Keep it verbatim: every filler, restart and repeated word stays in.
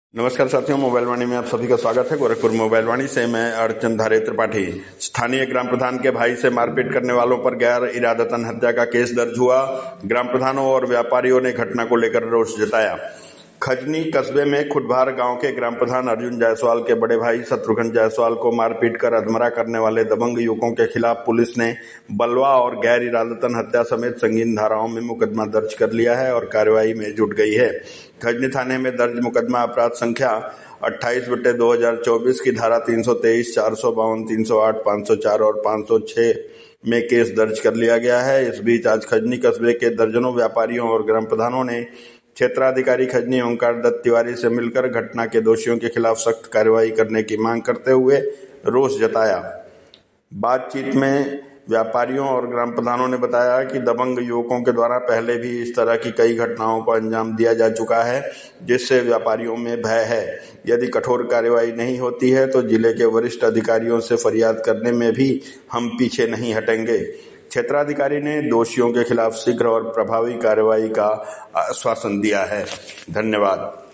नमस्कार साथियों, मोबाइल वाणी में आप सभी का स्वागत है। गोरखपुर मोबाइल वाणी से मैं अर्चन धारे त्रिपाठी। स्थानीय ग्राम प्रधान के भाई से मारपीट करने वालों पर गैर इरादतन हत्या का केस दर्ज हुआ। ग्राम प्रधानों और व्यापारियों ने घटना को लेकर रोष जताया। खजनी कस्बे में खुटभार गांव के ग्राम प्रधान अर्जुन जायसवाल के बड़े भाई शत्रुघ्न जायसवाल को मारपीट कर अधमरा करने वाले दबंग युवकों के खिलाफ पुलिस ने बलवा और गैर इरादतन हत्या समेत संगीन धाराओं में मुकदमा दर्ज कर लिया है और कार्रवाई में जुट गई है। खजनी थाने में दर्ज मुकदमा अपराध संख्या अट्ठाईस बटे दो हजार चौबीस की धारा तीन सौ तेईस, चार सौ बावन, तीन सौ आठ, पाँच सौ चार और पाँच सौ छह में केस दर्ज कर लिया गया है। इस बीच आज खजनी कस्बे के दर्जनों व्यापारियों और ग्राम प्रधानों ने क्षेत्राधिकारी खजनी ओंकार दत्त तिवारी से मिलकर घटना के दोषियों के खिलाफ सख्त कार्रवाई करने की मांग करते हुए रोष जताया। बातचीत में व्यापारियों और ग्राम प्रधानों ने बताया कि दबंग युवकों के द्वारा पहले भी इस तरह की कई घटनाओं को अंजाम दिया जा चुका है, जिससे व्यापारियों में भय है। यदि कठोर कार्रवाई नहीं होती है तो जिले के वरिष्ठ अधिकारियों से फरियाद करने में भी हम पीछे नहीं हटेंगे। क्षेत्राधिकारी ने दोषियों के खिलाफ शीघ्र और प्रभावी कार्रवाई का आश्वासन दिया है। धन्यवाद।